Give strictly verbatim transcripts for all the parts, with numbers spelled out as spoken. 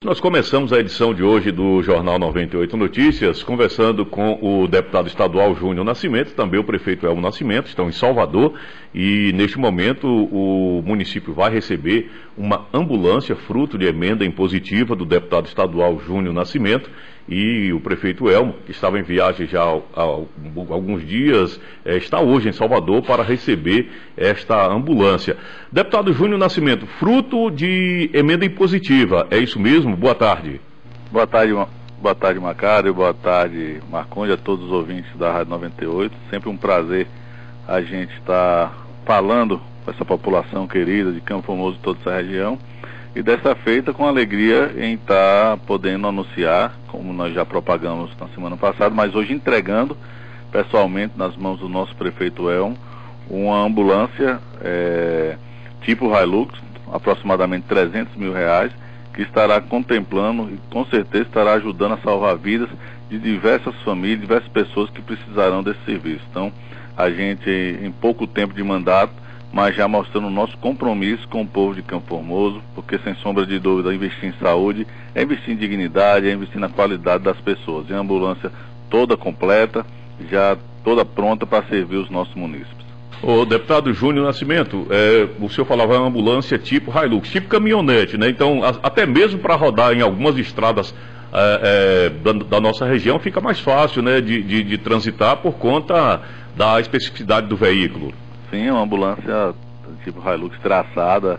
nós começamos a edição de hoje do Jornal noventa e oito Notícias, conversando com o deputado estadual Júnior Nascimento, também o prefeito Elmo Nascimento, estão em Salvador, e neste momento o município vai receber uma ambulância fruto de emenda impositiva do deputado estadual Júnior Nascimento, e o prefeito Elmo, que estava em viagem já há, há alguns dias, é, está hoje em Salvador para receber esta ambulância. Deputado Júnior Nascimento, fruto de emenda impositiva, é isso mesmo? Boa tarde. Boa tarde, boa tarde, Macário, boa tarde, Marconde, a todos os ouvintes da Rádio noventa e oito. Sempre um prazer a gente estar falando com essa população querida de Campo Formoso e toda essa região. E dessa feita, com alegria em estar podendo anunciar, como nós já propagamos na semana passada, mas hoje entregando pessoalmente nas mãos do nosso prefeito Elmo, uma ambulância é, tipo Hilux, aproximadamente trezentos mil reais, que estará contemplando e com certeza estará ajudando a salvar vidas de diversas famílias, diversas pessoas que precisarão desse serviço. Então, a gente, em pouco tempo de mandato, mas já mostrando o nosso compromisso com o povo de Campo Formoso, porque sem sombra de dúvida, investir em saúde é investir em dignidade, é investir na qualidade das pessoas. E a ambulância toda completa, já toda pronta para servir os nossos munícipes. O deputado Júnior Nascimento, é, o senhor falava uma ambulância tipo Hilux, tipo caminhonete, né? Então, a, até mesmo para rodar em algumas estradas é, é, da, da nossa região, fica mais fácil, né, de, de, de transitar por conta da especificidade do veículo. Sim, é uma ambulância tipo Hilux traçada,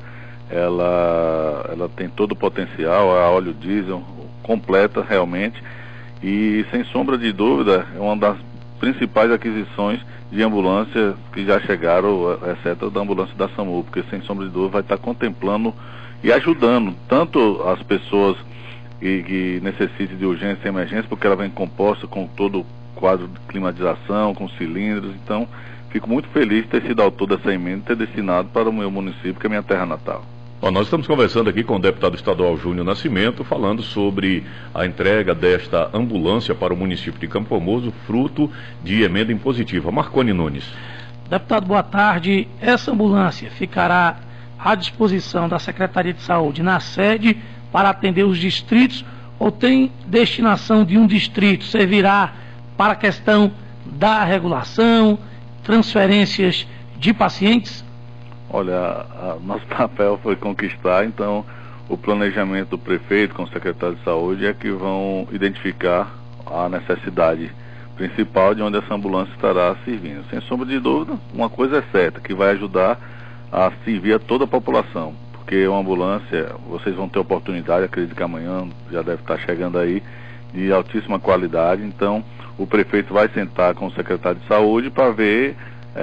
ela, ela tem todo o potencial, a óleo diesel, completa realmente, e sem sombra de dúvida, é uma das principais aquisições de ambulância que já chegaram, exceto da ambulância da SAMU, porque sem sombra de dúvida vai estar contemplando e ajudando tanto as pessoas que, que necessitem de urgência e emergência, porque ela vem composta com todo o quadro de climatização, com cilindros. Então fico muito feliz de ter sido autor dessa emenda e ter destinado para o meu município, que é a minha terra natal. Bom, nós estamos conversando aqui com o deputado estadual Júnior Nascimento, falando sobre a entrega desta ambulância para o município de Campo Formoso, fruto de emenda impositiva. Marconi Nunes. Deputado, boa tarde. Essa ambulância ficará à disposição da Secretaria de Saúde na sede para atender os distritos, ou tem destinação de um distrito? Servirá para a questão da regulação, transferências de pacientes? Olha, nosso papel foi conquistar, então o planejamento do prefeito com o secretário de saúde é que vão identificar a necessidade principal de onde essa ambulância estará servindo. Sem sombra de dúvida, uma coisa é certa, que vai ajudar a servir a toda a população, porque uma ambulância, vocês vão ter oportunidade, acredito que amanhã já deve estar chegando aí, de altíssima qualidade. Então o prefeito vai sentar com o secretário de saúde para ver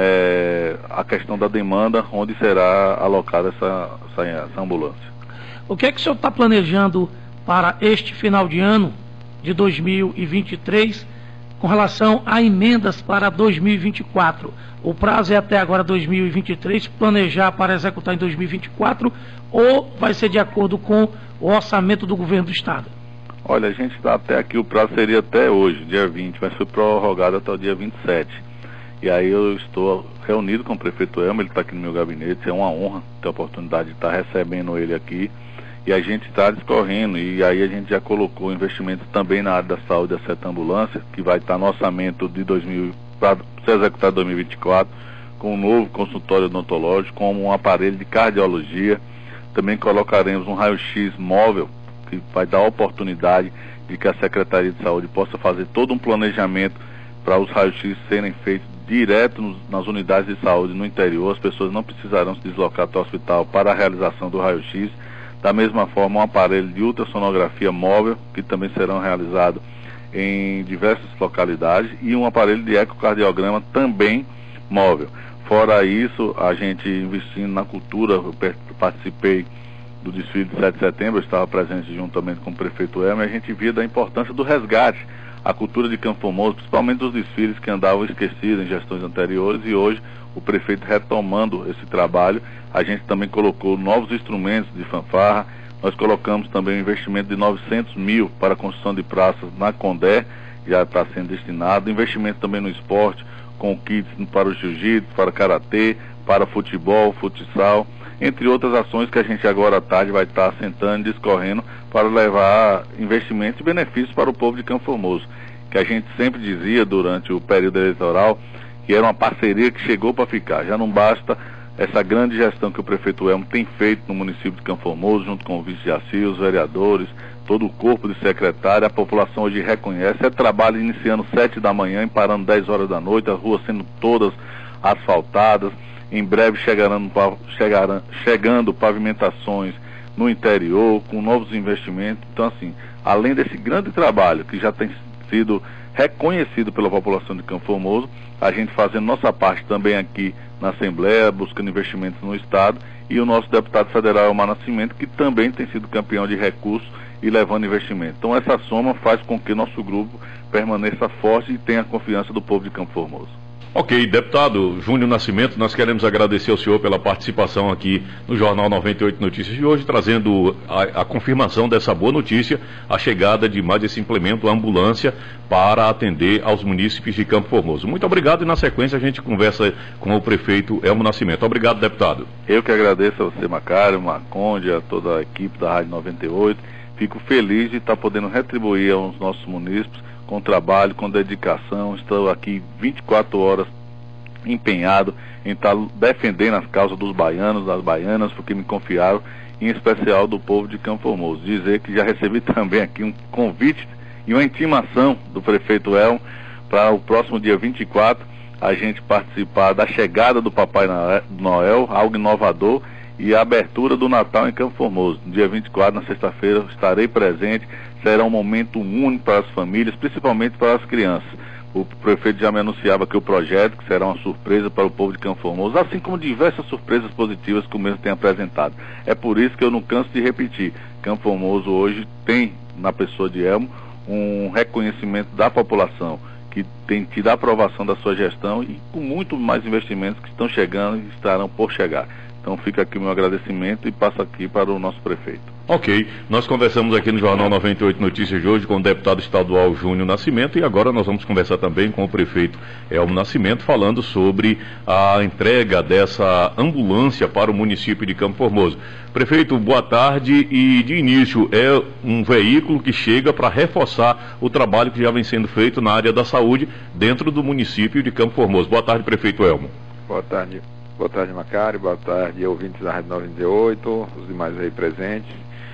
é, a questão da demanda, onde será alocada essa, essa, essa ambulância. O que é que o senhor está planejando para este final de ano de dois mil e vinte e três com relação a emendas para dois mil e vinte e quatro? O prazo é até agora dois mil e vinte e três, planejar para executar em dois mil e vinte e quatro, ou vai ser de acordo com o orçamento do governo do estado? Olha, a gente está até aqui, o prazo seria até hoje, dia vinte, mas foi prorrogado até o dia vinte e sete. E aí eu estou reunido com o prefeito Elmo, ele está aqui no meu gabinete, é uma honra ter a oportunidade de estar recebendo ele aqui. E a gente está discorrendo, e aí a gente já colocou investimentos também na área da saúde, da seta ambulância, que vai estar no orçamento de dois mil, para ser executado em dois mil e vinte e quatro, com um novo consultório odontológico, com um aparelho de cardiologia. Também colocaremos um raio-x móvel, que vai dar a oportunidade de que a Secretaria de Saúde possa fazer todo um planejamento para os raios-x serem feitos direto nos, nas unidades de saúde no interior. As pessoas não precisarão se deslocar até o hospital para a realização do raio-x. Da mesma forma, um aparelho de ultrassonografia móvel, que também serão realizados em diversas localidades, e um aparelho de ecocardiograma também móvel. Fora isso, a gente investindo na cultura, eu participei do desfile de sete de setembro, eu estava presente juntamente com o prefeito Elmo, e a gente via da importância do resgate à cultura de Campo Formoso, principalmente dos desfiles que andavam esquecidos em gestões anteriores, e hoje o prefeito retomando esse trabalho. A gente também colocou novos instrumentos de fanfarra, nós colocamos também um investimento de novecentos mil para a construção de praças na Condé, já está sendo destinado, investimento também no esporte, com kits para o jiu-jitsu, para o karatê, para futebol, futsal. entre outras ações que a gente agora à tarde vai estar sentando e discorrendo para levar investimentos e benefícios para o povo de Campo Formoso, que a gente sempre dizia durante o período eleitoral que era uma parceria que chegou para ficar. Já não basta essa grande gestão que o prefeito Elmo tem feito no município de Campo Formoso, junto com o vice Jaci, os vereadores, todo o corpo de secretário, a população hoje reconhece. É trabalho iniciando sete da manhã e parando dez horas da noite, as ruas sendo todas asfaltadas, em breve chegarão, chegarão, chegando pavimentações no interior, com novos investimentos. Então, assim, além desse grande trabalho que já tem sido reconhecido pela população de Campo Formoso, a gente fazendo nossa parte também aqui na Assembleia, buscando investimentos no Estado, e o nosso deputado federal Elmar Nascimento, que também tem sido campeão de recursos e levando investimento. Então essa soma faz com que nosso grupo permaneça forte e tenha a confiança do povo de Campo Formoso. Ok, deputado Júnior Nascimento, nós queremos agradecer ao senhor pela participação aqui no Jornal noventa e oito Notícias de hoje, trazendo a, a confirmação dessa boa notícia, a chegada de mais esse implemento, a ambulância, para atender aos munícipes de Campo Formoso. Muito obrigado, e na sequência a gente conversa com o prefeito Elmo Nascimento. Obrigado, deputado. Eu que agradeço a você, Macário, Marconde, a toda a equipe da Rádio noventa e oito. Fico feliz de estar podendo retribuir aos nossos munícipes com trabalho, com dedicação. Estou aqui vinte e quatro horas empenhado em estar defendendo as causas dos baianos, das baianas, porque me confiaram, em especial do povo de Campo Formoso. Dizer que já recebi também aqui um convite e uma intimação do prefeito Elmo para o próximo dia vinte e quatro a gente participar da chegada do Papai Noel, algo inovador, e a abertura do Natal em Campo Formoso. No dia vinte e quatro, na sexta-feira, estarei presente. Será um momento único para as famílias, principalmente para as crianças. O prefeito já me anunciava que o projeto, que será uma surpresa para o povo de Campo Formoso, assim como diversas surpresas positivas que o mesmo tem apresentado. É por isso que eu não canso de repetir. Campo Formoso hoje tem, na pessoa de Elmo, um reconhecimento da população, que tem tido a aprovação da sua gestão, e com muito mais investimentos que estão chegando e estarão por chegar. Então fica aqui o meu agradecimento e passo aqui para o nosso prefeito. Ok, nós conversamos aqui no Jornal noventa e oito Notícias de hoje com o deputado estadual Júnior Nascimento, e agora nós vamos conversar também com o prefeito Elmo Nascimento, falando sobre a entrega dessa ambulância para o município de Campo Formoso. Prefeito, boa tarde, e de início é um veículo que chega para reforçar o trabalho que já vem sendo feito na área da saúde dentro do município de Campo Formoso. Boa tarde, prefeito Elmo. Boa tarde. Boa tarde, Macário, boa tarde, ouvintes da Rádio noventa e oito, os demais aí presentes.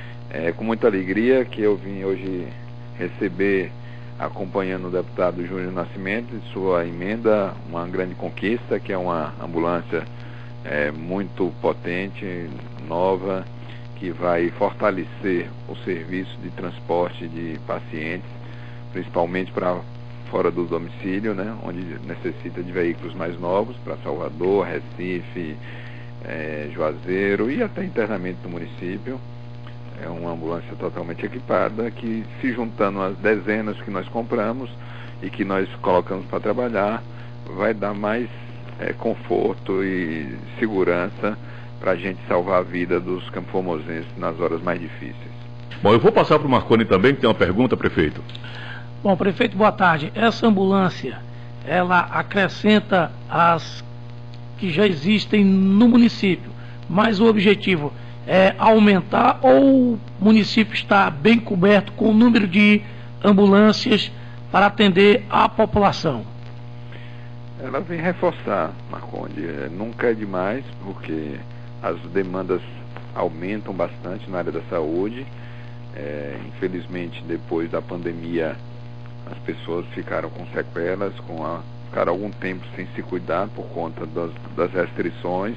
É com muita alegria que eu vim hoje receber, acompanhando o deputado Júnior Nascimento, e sua emenda, uma grande conquista, que é uma ambulância é, muito potente, nova, que vai fortalecer o serviço de transporte de pacientes, principalmente para fora do domicílio, né, onde necessita de veículos mais novos, para Salvador, Recife, é, Juazeiro e até internamente no município. É uma ambulância totalmente equipada, que, se juntando às dezenas que nós compramos e que nós colocamos para trabalhar, vai dar mais é, conforto e segurança para a gente salvar a vida dos campoformosenses nas horas mais difíceis. Bom, eu vou passar para o Marconi também, que tem uma pergunta, prefeito. Bom, prefeito, boa tarde. Essa ambulância, ela acrescenta as que já existem no município, mas o objetivo é aumentar, ou o município está bem coberto com o número de ambulâncias para atender a população? Ela vem reforçar, Marconde. É, nunca é demais, porque as demandas aumentam bastante na área da saúde. É, infelizmente, depois da pandemia, as pessoas ficaram com sequelas, com a, ficaram algum tempo sem se cuidar por conta das, das restrições,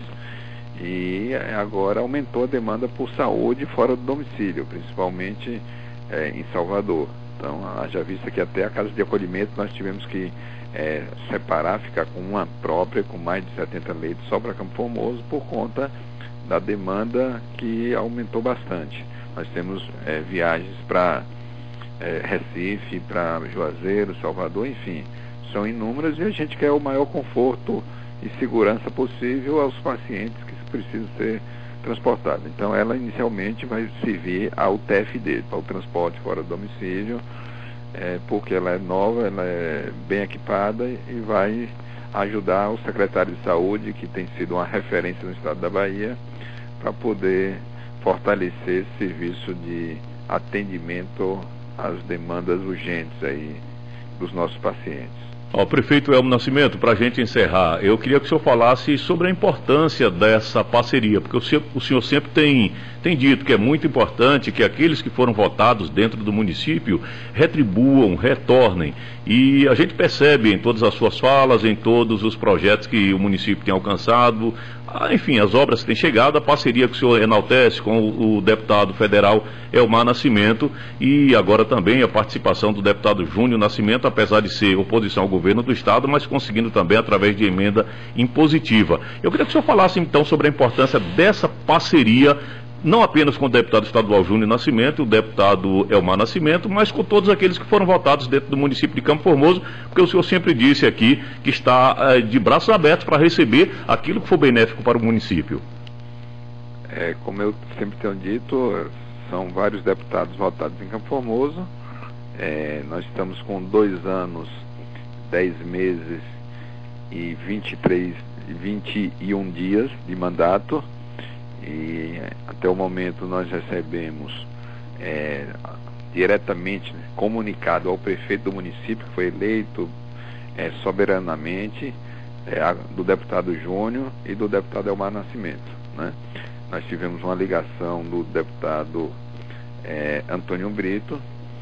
e agora aumentou a demanda por saúde fora do domicílio, principalmente é, em Salvador. Então, haja vista que até a casa de acolhimento nós tivemos que é, separar, ficar com uma própria, com mais de setenta leitos só para Campo Formoso, por conta da demanda que aumentou bastante. Nós temos é, viagens para É, Recife, para Juazeiro, Salvador, enfim, são inúmeras, e a gente quer o maior conforto e segurança possível aos pacientes que precisam ser transportados. Então ela inicialmente vai servir ao T F D, para o transporte fora do domicílio, é, porque ela é nova, ela é bem equipada e vai ajudar o secretário de saúde, que tem sido uma referência no estado da Bahia, para poder fortalecer esse serviço de atendimento às demandas urgentes aí dos nossos pacientes. Ó, prefeito Elmo Nascimento, para a gente encerrar, eu queria que o senhor falasse sobre a importância dessa parceria, porque o senhor, o senhor sempre tem, tem dito que é muito importante que aqueles que foram votados dentro do município retribuam, retornem, e a gente percebe em todas as suas falas, em todos os projetos que o município tem alcançado, enfim, as obras que têm chegado, a parceria que o senhor enaltece com o, o deputado federal Elmar Nascimento, e agora também a participação do deputado Júnior Nascimento, apesar de ser oposição ao governo do estado, mas conseguindo também através de emenda impositiva. Eu queria que o senhor falasse então sobre a importância dessa parceria, não apenas com o deputado estadual Júnior Nascimento, o deputado Elmar Nascimento, mas com todos aqueles que foram votados dentro do município de Campo Formoso, porque o senhor sempre disse aqui que está eh, de braços abertos para receber aquilo que for benéfico para o município. É, como eu sempre tenho dito, são vários deputados votados em Campo Formoso. É, nós estamos com dois anos, dez meses e vinte e três, vinte e um dias de mandato. E até o momento nós recebemos é, diretamente comunicado ao prefeito do município, que foi eleito é, soberanamente, é, a, do deputado Júnior e do deputado Elmar Nascimento, né? Nós tivemos uma ligação do deputado é, Antônio Brito,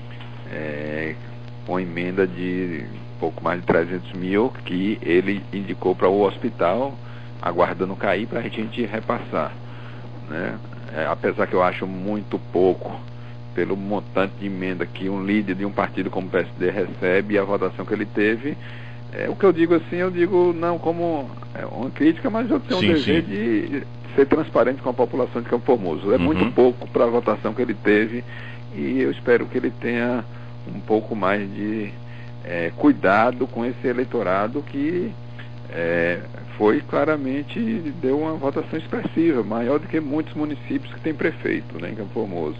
é, com emenda de pouco mais de trezentos mil, que ele indicou para o hospital, aguardando cair para a gente repassar. Né? É, apesar que eu acho muito pouco pelo montante de emenda que um líder de um partido como o P S D recebe e a votação que ele teve, é, o que eu digo assim, eu digo não como é, uma crítica, mas eu tenho sim, um dever sim. de ser transparente com a população de Campo Formoso. É uhum. muito pouco para a votação que ele teve, e eu espero que ele tenha um pouco mais de é, cuidado com esse eleitorado que é, foi claramente, deu uma votação expressiva, maior do que muitos municípios que têm prefeito, né, em Campo Formoso.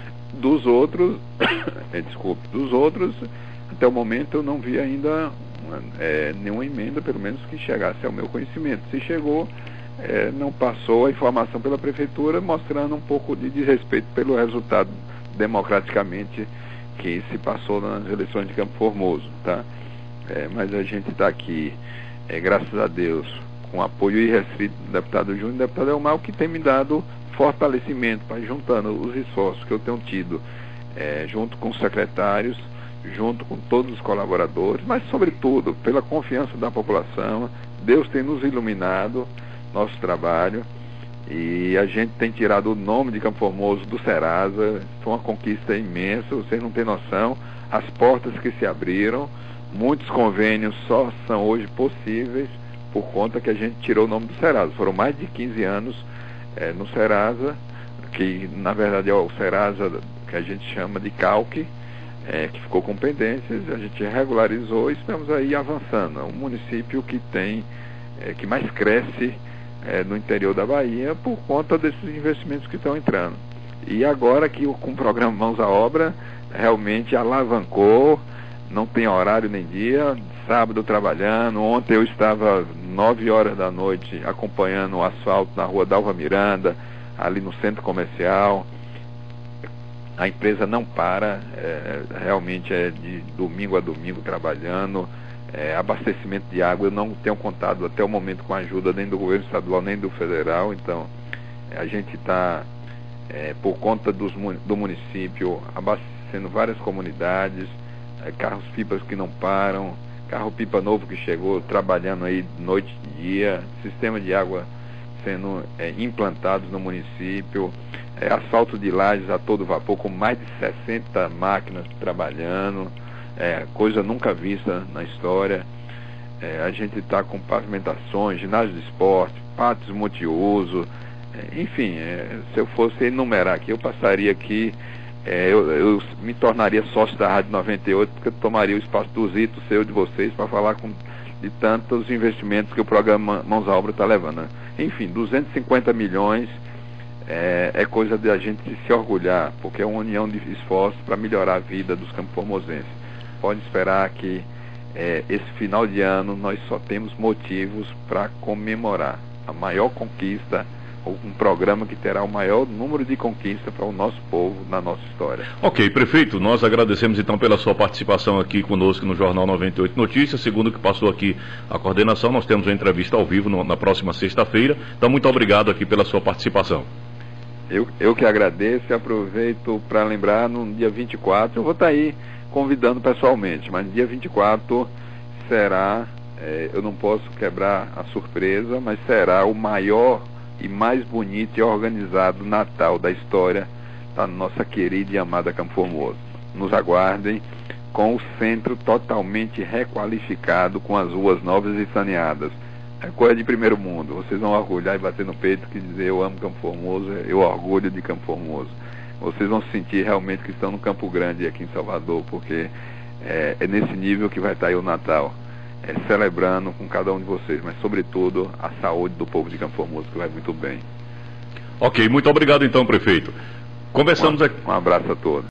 Dos outros, desculpe, dos outros, até o momento eu não vi ainda é, nenhuma emenda, pelo menos que chegasse ao meu conhecimento. Se chegou, é, não passou a informação pela prefeitura, mostrando um pouco de desrespeito pelo resultado democraticamente que se passou nas eleições de Campo Formoso, tá? É, mas a gente está aqui, É, graças a Deus, com apoio irrestrito do deputado Júnior e do deputado Elmar, que tem me dado fortalecimento, para juntando os esforços que eu tenho tido, é, junto com os secretários, junto com todos os colaboradores, mas sobretudo pela confiança da população. Deus tem nos iluminado nosso trabalho, e a gente tem tirado o nome de Campo Formoso do Serasa. Foi uma conquista imensa, vocês não têm noção, as portas que se abriram. Muitos convênios só são hoje possíveis por conta que a gente tirou o nome do Serasa. Foram mais de quinze anos é, no Serasa, que na verdade é o Serasa que a gente chama de Calque, é, que ficou com pendências, a gente regularizou e estamos aí avançando. É um município que tem, é, que mais cresce é, no interior da Bahia por conta desses investimentos que estão entrando. E agora que com o programa Mãos à Obra, realmente alavancou. Não tem horário nem dia, sábado trabalhando. Ontem eu estava nove horas da noite acompanhando o asfalto na rua Dalva Miranda, ali no centro comercial. A empresa não para, é, realmente é de domingo a domingo trabalhando. É, abastecimento de água, eu não tenho contado até o momento com a ajuda nem do governo estadual nem do federal. Então a gente está, é, por conta dos, do município, abastecendo várias comunidades. É, carros-pipas que não param, carro-pipa novo que chegou, trabalhando aí noite e dia, sistema de água sendo é, implantados no município, é, asfalto de lajes a todo vapor, com mais de sessenta máquinas trabalhando, é, coisa nunca vista na história. É, a gente está com pavimentações, ginásio de esporte, pátios multiuso, é, enfim, é, se eu fosse enumerar aqui, eu passaria aqui. É, eu, eu me tornaria sócio da Rádio noventa e oito, porque eu tomaria o espaço do Zito, seu, de vocês, para falar com, de tantos investimentos que o programa Mãos à Obra está levando, né? Enfim, duzentos e cinquenta milhões é, é coisa de a gente se orgulhar, porque é uma união de esforços para melhorar a vida dos campos formosenses. Pode esperar que é, esse final de ano nós só temos motivos para comemorar a maior conquista um programa que terá o maior número de conquistas para o nosso povo na nossa história. Ok, prefeito, nós agradecemos então pela sua participação aqui conosco no Jornal noventa e oito Notícias. Segundo que passou aqui a coordenação, nós temos uma entrevista ao vivo no, na próxima sexta-feira. Então, muito obrigado aqui pela sua participação. Eu, eu que agradeço e aproveito para lembrar, no dia vinte e quatro, eu vou estar aí convidando pessoalmente, mas no dia vinte e quatro será, é, eu não posso quebrar a surpresa, mas será o maior e mais bonito e organizado Natal da história da nossa querida e amada Campo Formoso. Nos aguardem, com o centro totalmente requalificado, com as ruas novas e saneadas. É coisa de primeiro mundo. Vocês vão orgulhar e bater no peito que dizer eu amo Campo Formoso, eu orgulho de Campo Formoso. Vocês vão sentir realmente que estão no Campo Grande aqui em Salvador, porque é, é nesse nível que vai estar aí o Natal. É, celebrando com cada um de vocês, mas sobretudo a saúde do povo de Campo Formoso, que vai muito bem. Ok, muito obrigado então, prefeito. Conversamos Um, aqui. um abraço a todos.